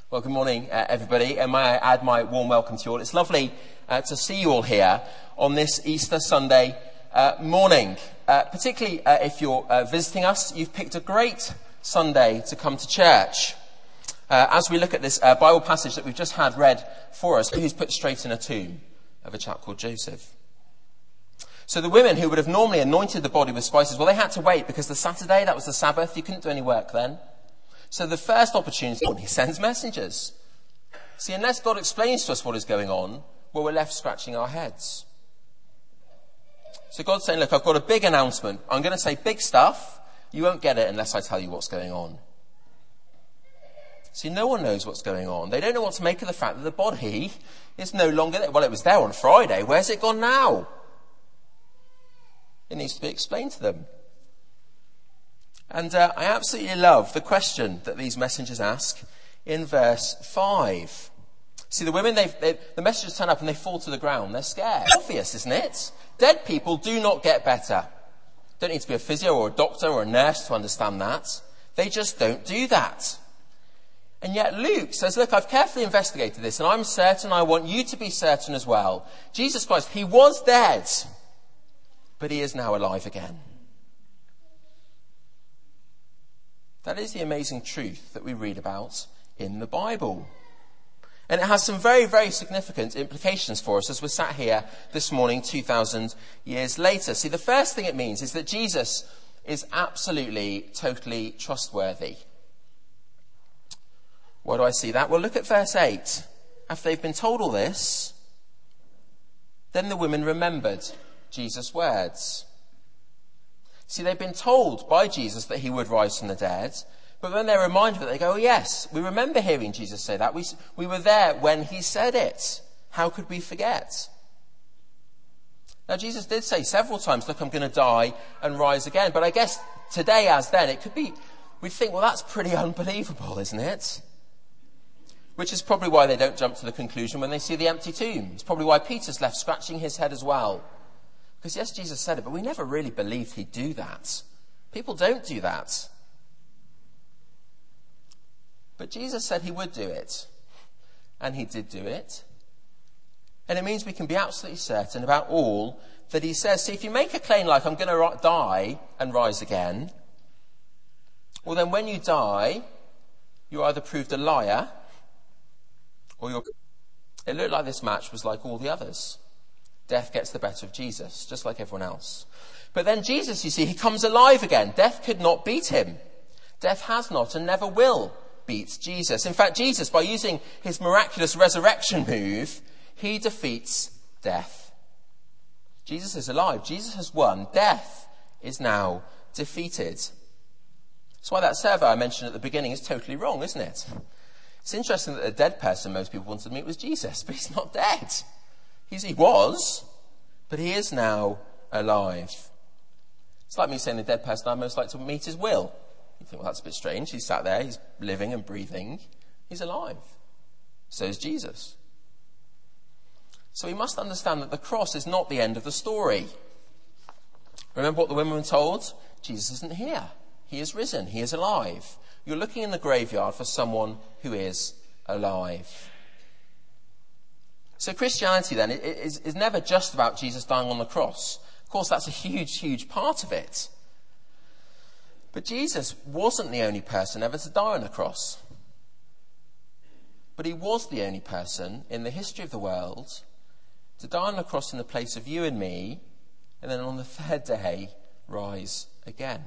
Well, good morning, everybody, and may I add my warm welcome to you all. It's lovely to see you all here on this Easter Sunday morning. Particularly if you're visiting us, you've picked a great Sunday to come to church. As we look at this Bible passage that we've just had read for us, who's put straight in a tomb of a chap called Joseph. So the women who would have normally anointed the body with spices, well, they had to wait because the Saturday, that was the Sabbath, you couldn't do any work then. So the first opportunity, he sends messengers. See, unless God explains to us what is going on, well, we're left scratching our heads. So God's saying, look, I've got a big announcement. I'm going to say big stuff. You won't get it unless I tell you what's going on. See, no one knows what's going on. They don't know what to make of the fact that the body is no longer there. Well, it was there on Friday. Where's it gone now? It needs to be explained to them. And I absolutely love the question that these messengers ask in verse 5. See, the women, the messengers turn up and they fall to the ground. They're scared. Obvious, isn't it? Dead people do not get better. Don't need to be a physio or a doctor or a nurse to understand that. They just don't do that. And yet Luke says, look, I've carefully investigated this and I'm certain, I want you to be certain as well. Jesus Christ, he was dead, but he is now alive again. That is the amazing truth that we read about in the Bible. And it has some very, very significant implications for us as we're sat here this morning 2,000 years later. See, the first thing it means is that Jesus is absolutely, totally trustworthy. Why do I see that? Well, look at verse 8. After they've been told all this, then the women remembered Jesus' words. See, they've been told by Jesus that he would rise from the dead, but when they're reminded of it, they go, oh, yes, we remember hearing Jesus say that. We were there when he said it. How could we forget? Now, Jesus did say several times, look, I'm going to die and rise again. But I guess today as then, it could be, we'd think, well, that's pretty unbelievable, isn't it? Which is probably why they don't jump to the conclusion when they see the empty tomb. It's probably why Peter's left scratching his head as well. Because yes, Jesus said it, but we never really believed he'd do that. People don't do that. But Jesus said he would do it. And he did do it. And it means we can be absolutely certain about all that he says. See, if you make a claim like, I'm going to die and rise again, well then when you die, you're either proved a liar, or it looked like this match was like all the others. Death gets the better of Jesus, just like everyone else. But then Jesus, you see, he comes alive again. Death could not beat him. Death has not and never will beat Jesus. In fact, Jesus, by using his miraculous resurrection move, he defeats death. Jesus is alive. Jesus has won. Death is now defeated. That's why that server I mentioned at the beginning is totally wrong, isn't it? It's interesting that the dead person most people wanted to meet was Jesus, but he's not dead. He was, but he is now alive. It's like me saying the dead person I'd most like to meet is Will. You think, well, that's a bit strange. He's sat there, he's living and breathing. He's alive. So is Jesus. So we must understand that the cross is not the end of the story. Remember what the women were told? Jesus isn't here. He is risen. He is alive. You're looking in the graveyard for someone who is alive. So Christianity then is never just about Jesus dying on the cross. Of course, that's a huge, huge part of it. But Jesus wasn't the only person ever to die on a cross. But he was the only person in the history of the world to die on a cross in the place of you and me, and then on the third day, rise again.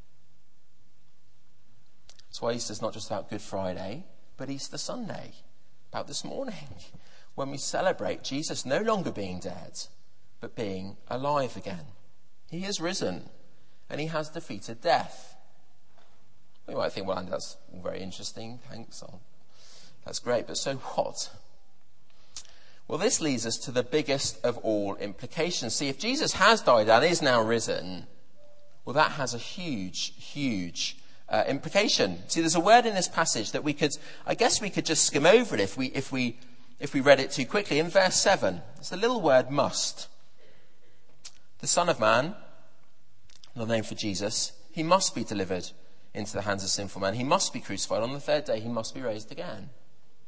That's why Easter's not just about Good Friday, but Easter Sunday, about this morning, when we celebrate Jesus no longer being dead, but being alive again. He is risen, and he has defeated death. You might think, well, that's very interesting, thanks. That's great, but so what? Well, this leads us to the biggest of all implications. See, if Jesus has died and is now risen, well, that has a huge, huge implication. See, there's a word in this passage that we could just skim over it if we read it too quickly. In verse 7, it's the little word must. The Son of Man, the name for Jesus, he must be delivered into the hands of sinful men. He must be crucified. On the third day, he must be raised again.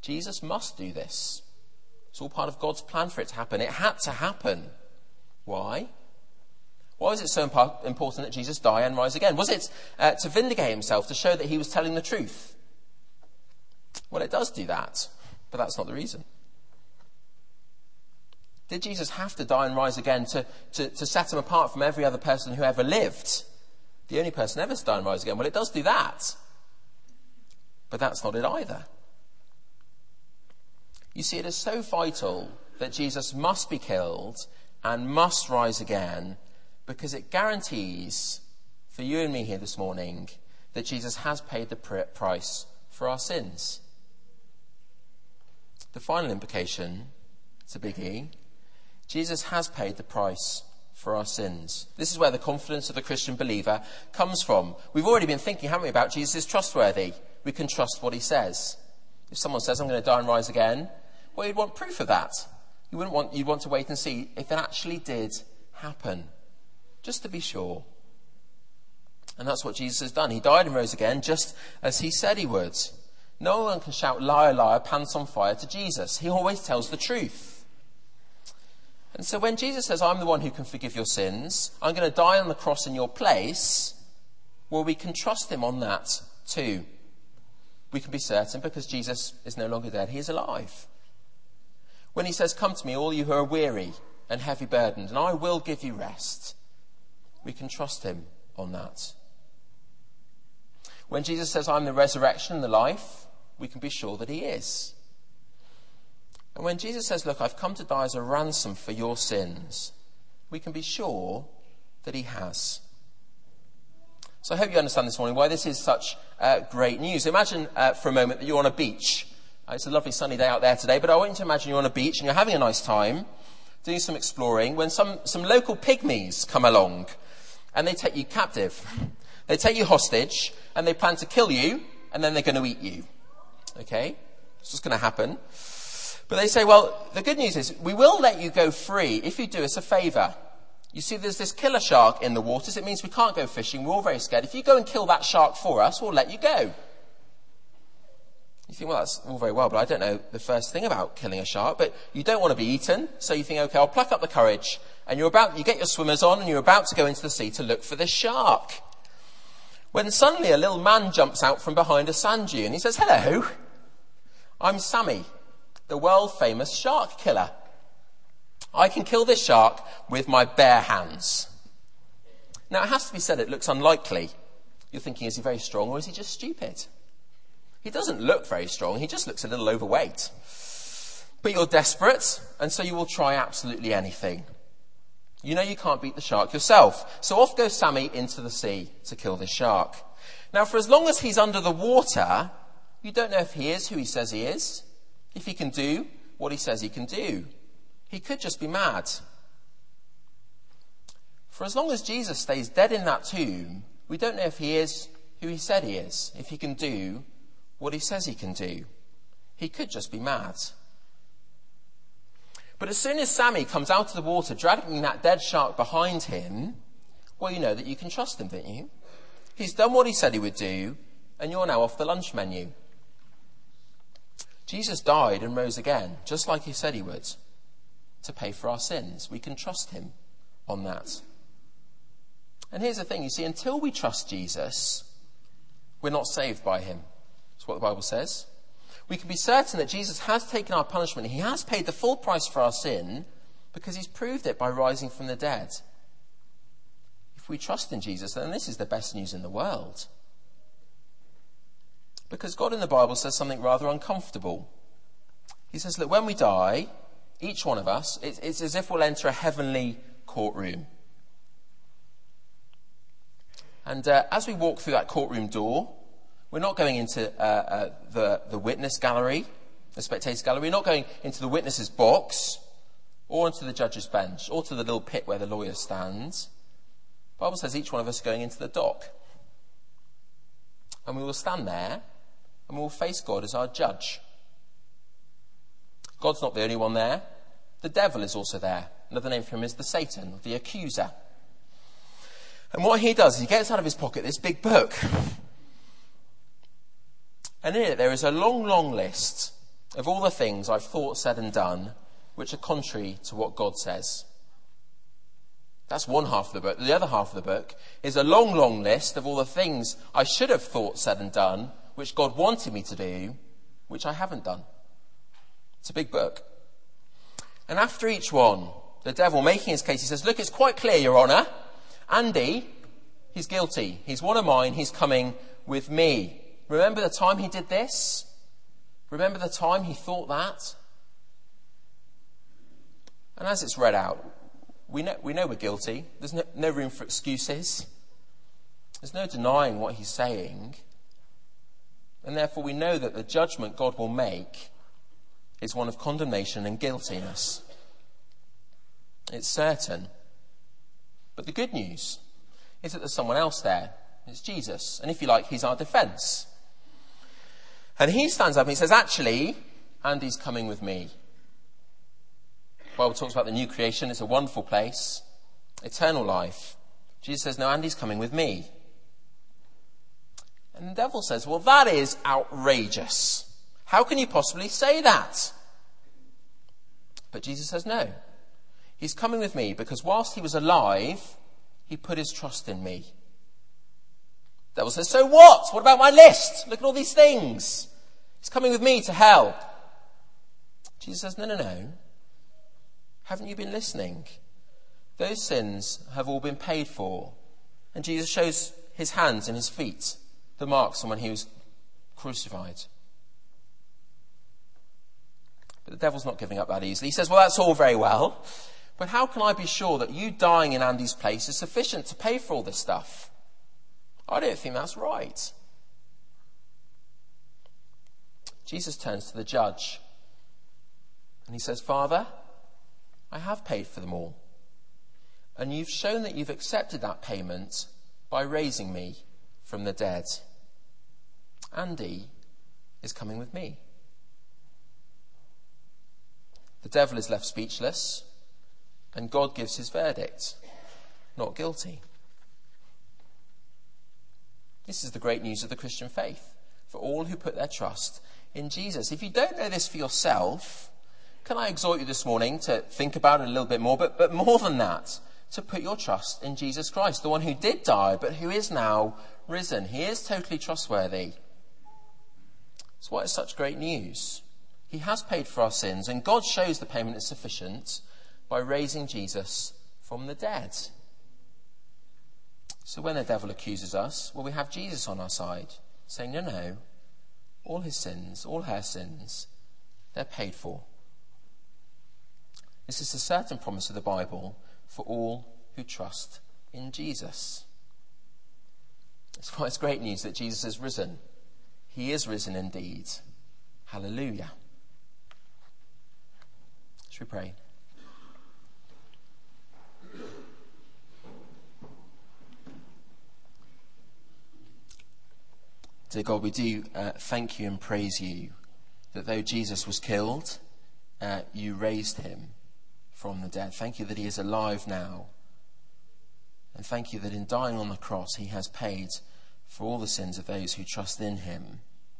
Jesus must do this. It's all part of God's plan for it to happen. It had to happen. Why? Why was it so important that Jesus die and rise again? Was it to vindicate himself, to show that he was telling the truth? Well, it does do that, but that's not the reason. Did Jesus have to die and rise again to set him apart from every other person who ever lived? The only person ever to die and rise again? Well, it does do that. But that's not it either. You see, it is so vital that Jesus must be killed and must rise again, because it guarantees for you and me here this morning that Jesus has paid the price for our sins. The final implication, it's a biggie, Jesus has paid the price for our sins. This is where the confidence of the Christian believer comes from. We've already been thinking, haven't we, about Jesus is trustworthy. We can trust what he says. If someone says, I'm going to die and rise again, well, you'd want proof of that. You'd want to wait and see if it actually did happen, just to be sure. And that's what Jesus has done. He died and rose again, just as he said he would. No one can shout, liar, liar, pants on fire to Jesus. He always tells the truth. And so when Jesus says, I'm the one who can forgive your sins, I'm going to die on the cross in your place, well, we can trust him on that too. We can be certain because Jesus is no longer dead. He is alive. When he says, come to me, all you who are weary and heavy burdened, and I will give you rest, we can trust him on that. When Jesus says, I'm the resurrection and the life, we can be sure that he is. And when Jesus says, look, I've come to die as a ransom for your sins, we can be sure that he has. So I hope you understand this morning why this is such great news. Imagine for a moment that you're on a beach. It's a lovely sunny day out there today, but I want you to imagine you're on a beach and you're having a nice time, doing some exploring, when some local pygmies come along and they take you captive. They take you hostage and they plan to kill you and then they're going to eat you. Okay? It's just going to happen. But they say, well, the good news is we will let you go free if you do us a favour. You see, there's this killer shark in the waters. It means we can't go fishing. We're all very scared. If you go and kill that shark for us, we'll let you go. You think, well, that's all very well, but I don't know the first thing about killing a shark. But you don't want to be eaten, so you think, okay, I'll pluck up the courage. And you get your swimmers on and you're about to go into the sea to look for this shark. When suddenly a little man jumps out from behind a sand dune and he says, hello, I'm Sammy, the world famous shark killer. I can kill this shark with my bare hands. Now, it has to be said, it looks unlikely. You're thinking, is he very strong or is he just stupid? He doesn't look very strong. He just looks a little overweight. But you're desperate, and so you will try absolutely anything. You know you can't beat the shark yourself. So off goes Sammy into the sea to kill this shark. Now, for as long as he's under the water, you don't know if he is who he says he is, if he can do what he says he can do. He could just be mad. For as long as Jesus stays dead in that tomb, we don't know if he is who he said he is, if he can do what he says he can do. He could just be mad. But as soon as Sammy comes out of the water, dragging that dead shark behind him, well, you know that you can trust him, don't you? He's done what he said he would do, and you're now off the lunch menu. Jesus died and rose again, just like he said he would, to pay for our sins. We can trust him on that. And here's the thing, you see, until we trust Jesus, we're not saved by him. That's what the Bible says. We can be certain that Jesus has taken our punishment. He has paid the full price for our sin because he's proved it by rising from the dead. If we trust in Jesus, then this is the best news in the world. Because God in the Bible says something rather uncomfortable. He says, look, when we die, each one of us, it's as if we'll enter a heavenly courtroom. And as we walk through that courtroom door, we're not going into the witness gallery, the spectator gallery. We're not going into the witness's box or into the judge's bench or to the little pit where the lawyer stands. The Bible says each one of us is going into the dock. And we will stand there and we will face God as our judge. God's not the only one there. The devil is also there. Another name for him is the Satan, the accuser. And what he does is he gets out of his pocket this big book. And in it there is a long, long list of all the things I've thought, said and done, which are contrary to what God says. That's one half of the book. The other half of the book is a long, long list of all the things I should have thought, said and done, which God wanted me to do, which I haven't done. It's a big book. And after each one, the devil, making his case, he says, look, it's quite clear, Your Honour. Andy, he's guilty. He's one of mine. He's coming with me. Remember the time he did this? Remember the time he thought that? And as it's read out, we know we're guilty. There's no room for excuses. There's no denying what he's saying. And therefore we know that the judgment God will make is one of condemnation and guiltiness. It's certain. But the good news is that there's someone else there. It's Jesus. And if you like, he's our defence. And he stands up and he says, actually, Andy's coming with me. The Bible talks about the new creation. It's a wonderful place. Eternal life. Jesus says, no, Andy's coming with me. And the devil says, well, that is outrageous. How can you possibly say that? But Jesus says, no. He's coming with me because whilst he was alive, he put his trust in me. The devil says, so what? What about my list? Look at all these things. He's coming with me to hell. Jesus says, no. Haven't you been listening? Those sins have all been paid for. And Jesus shows his hands and his feet, the marks from when he was crucified. But the devil's not giving up that easily. He says, well, that's all very well. But how can I be sure that you dying in Andy's place is sufficient to pay for all this stuff? I don't think that's right. Jesus turns to the judge and he says, Father, I have paid for them all. And you've shown that you've accepted that payment by raising me from the dead. Andy is coming with me. The devil is left speechless, and God gives his verdict, not guilty. This is the great news of the Christian faith for all who put their trust in Jesus. If you don't know this for yourself, can I exhort you this morning to think about it a little bit more, but more than that, to put your trust in Jesus Christ, the one who did die, but who is now risen. He is totally trustworthy. That's why it's such great news. He has paid for our sins, and God shows the payment is sufficient by raising Jesus from the dead. So when the devil accuses us, well, we have Jesus on our side, saying, no, all his sins, all her sins, they're paid for. This is a certain promise of the Bible for all who trust in Jesus. It's why it's great news that Jesus is risen. He is risen indeed. Hallelujah. Should we pray? Dear God, we do thank you and praise you that though Jesus was killed, you raised him from the dead. Thank you that he is alive now. And thank you that in dying on the cross, he has paid for all the sins of those who trust in him.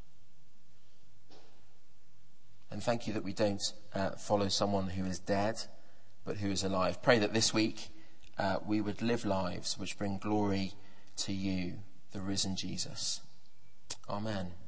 And thank you that we don't follow someone who is dead, but who is alive. Pray that this week we would live lives which bring glory to you, the risen Jesus. Amen.